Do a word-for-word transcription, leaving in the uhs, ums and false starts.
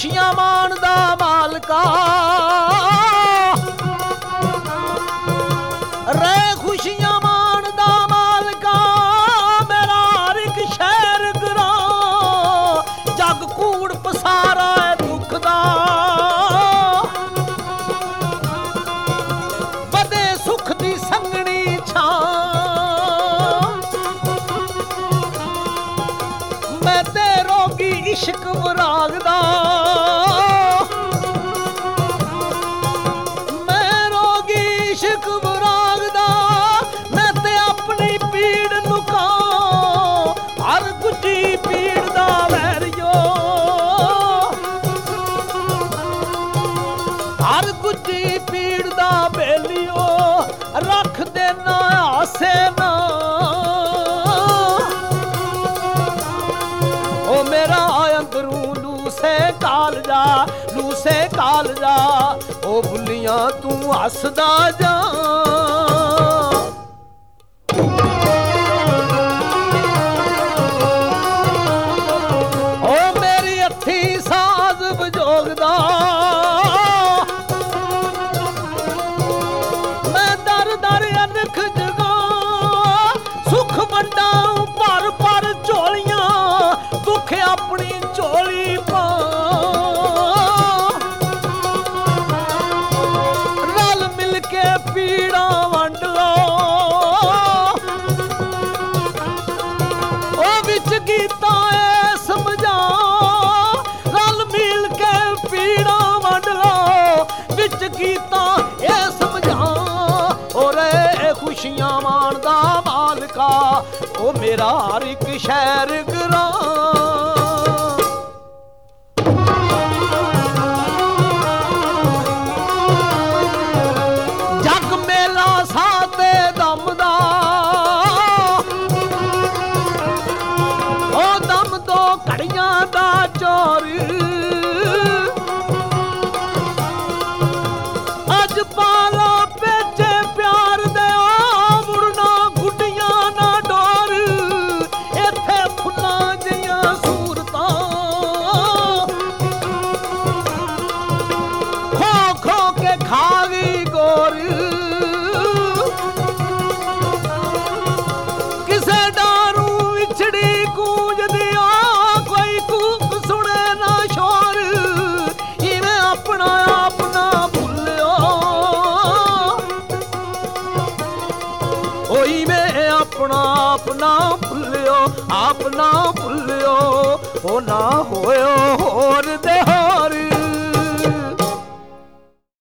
खुशियां माणदा मालका रे खुशियां माणदा मालका मेरा हर एक शहर ग्रां जग कूड़ पसारा है दुख दा बदे सुख दी संगनी छां मैं ते रोगी इश्क विराग दा मैं रोगी इश्क विराग दा मैं ते अपनी पीड़ लुका हर गुज्जी पीड़ दा वैरियो हर गुज्जी पीड़ दा बेलियो रख देना आसे ना ओ मेरा अंदरू लू से काल जा लू से काल जा ओ बुलियां तू हसदा जा ओ मेरी हथी साज बजोगदा मैं दर दर अनख जगा सुख वंडा पर पर झोलियां दुख अपनी झोली पा रल मिल के पीड़ा वंड लो ओ विच गीता ए समझा रल मिल के पीड़ा वंड लो विच गीता ए समझा और खुशियां माणदा मालका ओ मेरा हर एक शहर ग्रां जग मेला साते दम दा ओ दम दो घड़ियां दा चोर अज पाला पेचे प्यार दे मुड़ना गुड्डियां ना डोर इत्थे फुल्लां जियां सूरतां खो खो के खा गई गोर किसे डारू विछड़ी गूंज दिया कोई कूक सुने ना शोर इवें अपना आप ना भुल्लियो ओ इवें अपना आप ना भुल्लियो आप ना भुल्लियो ओ ना होयो होर दे